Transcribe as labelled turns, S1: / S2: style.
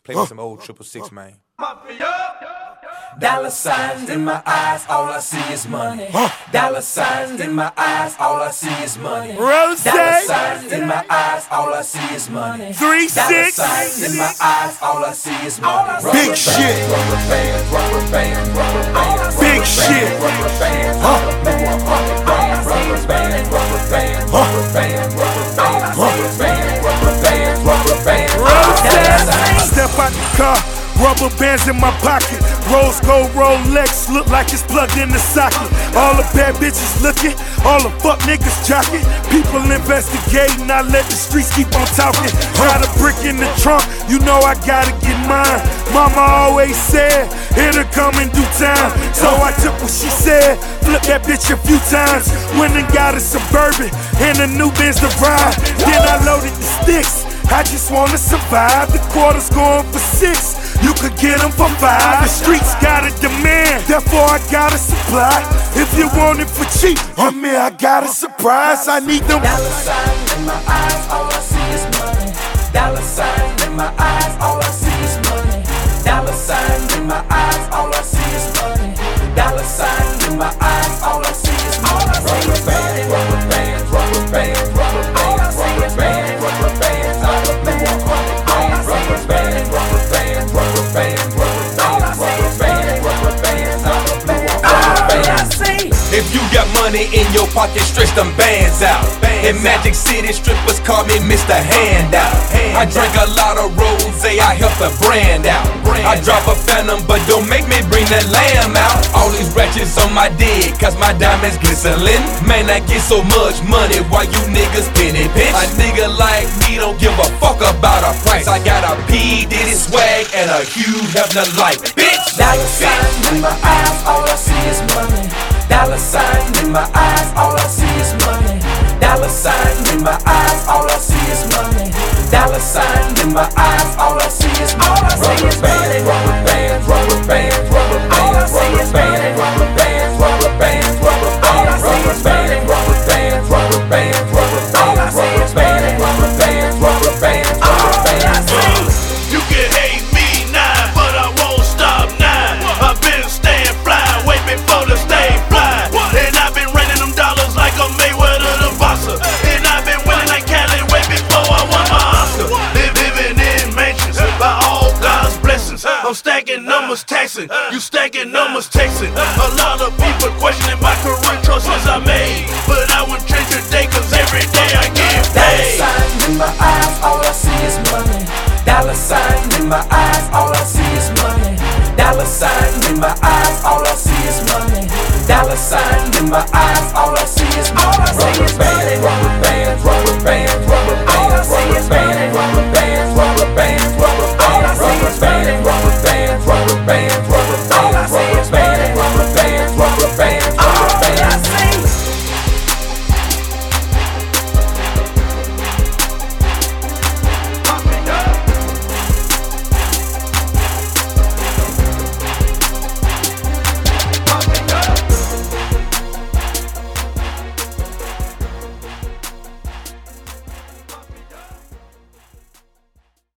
S1: Play me some old 666, man.
S2: Dollar signs in my eyes, all I see is money. Dollar signs in my eyes, all I see is money.
S3: Rose.
S2: Dollar signs in my eyes, all I see is money.
S3: 3
S2: Dollar
S3: 6.
S2: signs in my eyes, all I see is money.
S3: Big shit.
S2: Rubber bands, rubber bands, rubber bands.
S3: Big shit.
S2: Rubber bands, rubber bands, rubber bands, rubber bands, rubber bands, rubber bands, rubber bands, rubber bands, rubber bands, rubber bands.
S3: Rose. Step out the car. Rubber bands in my pocket, rose gold Rolex, look like it's plugged in the socket. All the bad bitches looking, all the fuck niggas jocking. People investigating, I let the streets keep on talking. Got a brick in the trunk, you know I gotta get mine. Mama always said, it'll come in due time. So I took what she said, flipped that bitch a few times. Went and got a Suburban and a new Benz to ride. Then I loaded the sticks, I just wanna survive. The quarter's going for 6. You could get them for 5. The streets got a demand, therefore I gotta supply. If you want it for cheap, I'm here, I got a surprise. I need them.
S2: Dollar signs in my eyes, all I see is money. Dollar signs in my eyes, all I see is money. Dollar signs in my eyes, all I see is money. Dollar signs in my eyes, all I see is money. Rubber bands, rubber bands, rubber bands, rubber bands, rubber bands, rubber bands, rubber bands, rubber bands, rubber bands, rubber bands, rubber bands, rubber bands, rubber bands, rubber bands.
S1: If you got money in your pocket, stretch them bands out. In Magic City, strippers call me Mr. Handout. I drink a lot of rosé, I help the brand out. I drop a phantom, but don't make me bring that lamb out. All these ratchets on my dick, cause my diamonds glistening. Man, I get so much money, why you niggas penny pinch? A nigga like me don't give a fuck about a price. I got a P. Diddy swag and a Hugh Hefner life, bitch.
S2: Dollar signs in my eyes, all I see is money. Dollar signs in my eyes, all I see is money. Dollar signs in my eyes, all I see is money. Dollar signs in my eyes, all I see is money. Rubber bands, rubber bands, rubber bands, rubber bands, rubber bands, rubber bands, rubber bands, rubber bands, rubber bands, rubber bands, rubber bands, rubber bands, rubber bands, rubber bands, rubber bands, rubber bands.
S4: You can hate me now, but I won't stop now. I've been staying fly way before the stay fly. And I've been running them dollars like a Mayweather the boxer. And I've been winning like Cali way before I won my Oscar. Living in mansions by all God's blessings. I'm stacking numbers, taxing. You stacking numbers, texting. A lot of people questioning my career choices I made, but I wouldn't change today, cause every day I get paid.
S2: Dollar signs in my eyes, all I see is money. Dollar signs in my eyes, all I see is money. Dollar signs in my eyes, all I see is money. Dollar signs in my eyes, all